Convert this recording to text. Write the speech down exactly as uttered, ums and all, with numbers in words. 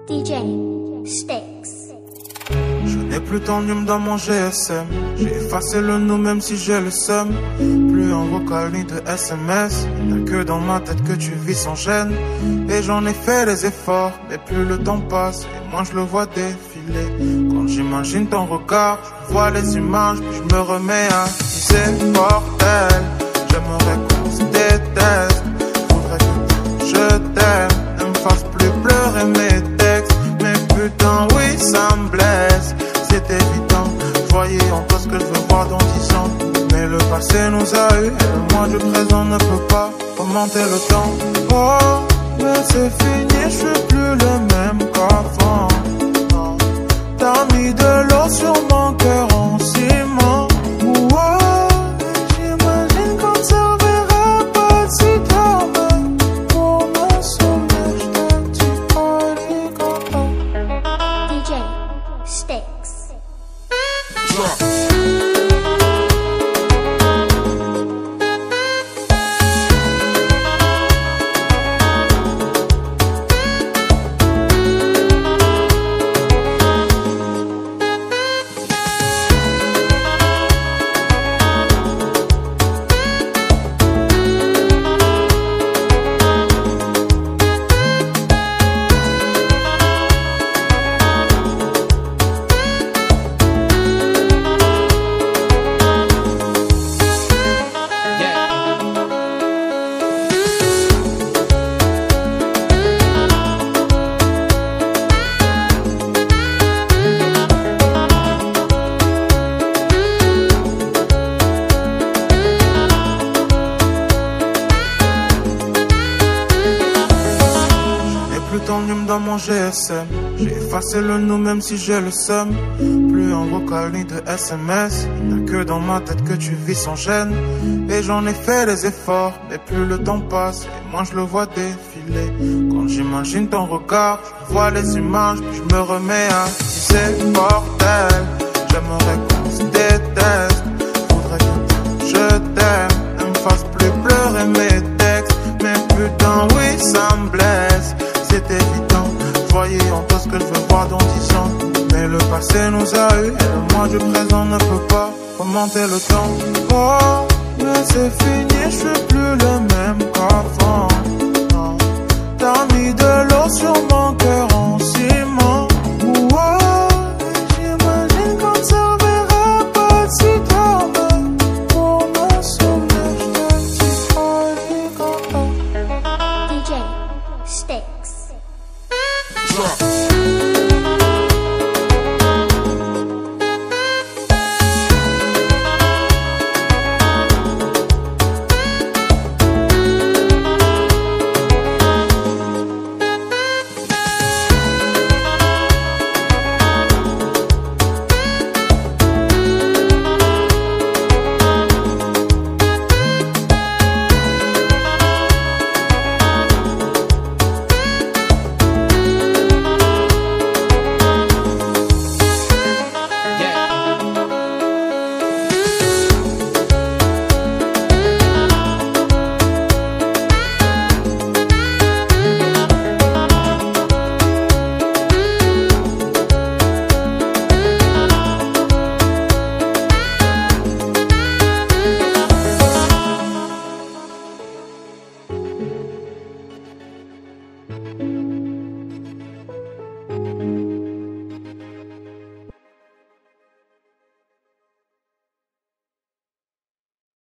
D J Sticks. Je n'ai plus ton numéro dans mon G S M. J'ai effacé le nous même si j'ai le seum. Plus en vocal ni de S M S. Il n'y a que dans ma tête que tu vis sans gêne. Et j'en ai fait des efforts, mais plus le temps passe et moi je le vois défiler. Quand j'imagine ton regard, je vois les images, puis je me remets à disais bordel. J'aimerais qu'on se déteste. Faudrait que je t'aime, ne me fasse plus pleurer mes textes. Mais putain oui ça me blesse. C'est évident, voyez en toi ce que je veux voir dans dix ans. Mais le passé nous a eu et le mois du présent ne peut pas remonter le temps. Oh, mais c'est fini, je suis plus le même qu'avant. Non. T'as mis de l'eau sur mon cœur en ciment. Oh, j'imagine qu'on ne servira pas si tard. Pour me sauver, je te dis arigato. D J Sticks. Ton numéro dans mon G S M. J'ai effacé le nous même si j'ai le seum. Plus en vocal ni de S M S. Il n'y a que dans ma tête que tu vis sans gêne. Et j'en ai fait des efforts, mais plus le temps passe et moi je le vois défiler. Quand j'imagine ton regard, je vois les images, puis je me remets à disais bordel. J'aimerais qu'on se déteste. Faudrait que je t'aime, ne me fasse plus pleurer mes textes. Mais putain oui ça me blesse. C'est évident, voyez en toi ce que je veux voir dans dix ans. Mais le passé nous a eu et le mois du présent ne peut pas remonter le temps. Oh, mais c'est fini, je suis plus le même qu'avant. Non, t'as mis de l'eau sur mon cœur en ciment. Oh, j'imagine qu'on ne servira pas si tard. Pour me sauver, je te dis arigato. D J Sticks. Drop.